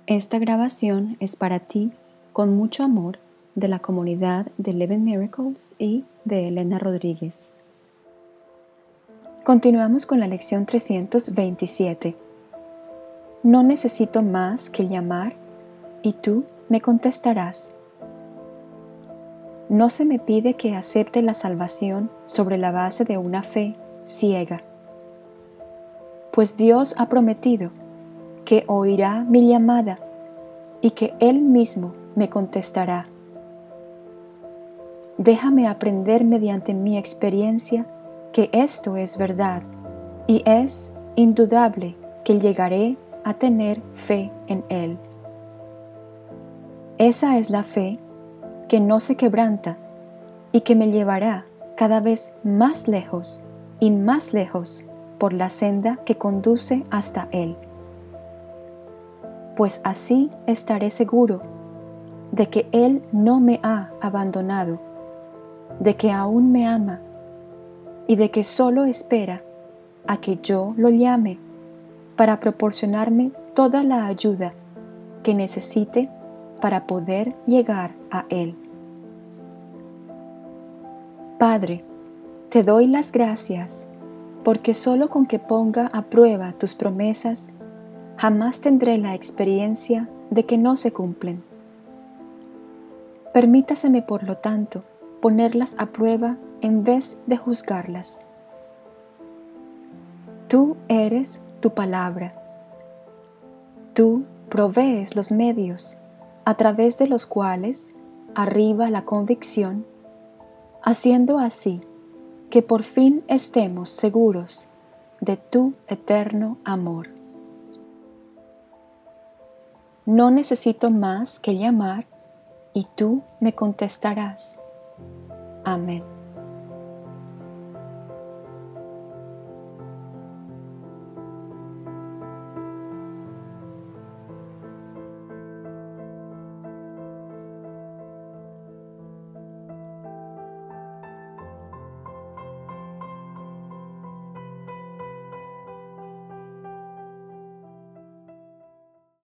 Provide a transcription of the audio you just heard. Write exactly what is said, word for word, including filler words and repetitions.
Esta grabación es para ti, con mucho amor, de la comunidad de Eleven Miracles y de Elena Rodríguez. Continuamos con la lección trescientos veintisiete. No necesito más que llamar y tú me contestarás. No se me pide que acepte la salvación sobre la base de una fe ciega, pues Dios ha prometido que oirá mi llamada y que Él mismo me contestará. Déjame aprender mediante mi experiencia que esto es verdad y es indudable que llegaré a tener fe en Él. Esa es la fe que no se quebranta y que me llevará cada vez más lejos y más lejos por la senda que conduce hasta Él. Pues así estaré seguro de que Él no me ha abandonado, de que aún me ama y de que solo espera a que yo lo llame para proporcionarme toda la ayuda que necesite para poder llegar a Él. Padre, te doy las gracias porque solo con que ponga a prueba tus promesas, jamás tendré la experiencia de que no se cumplen. Permítaseme, por lo tanto, ponerlas a prueba en vez de juzgarlas. Tú eres tu palabra. Tú provees los medios a través de los cuales arriba la convicción, haciendo así que por fin estemos seguros de tu eterno amor. No necesito más que llamar y tú me contestarás. Amén.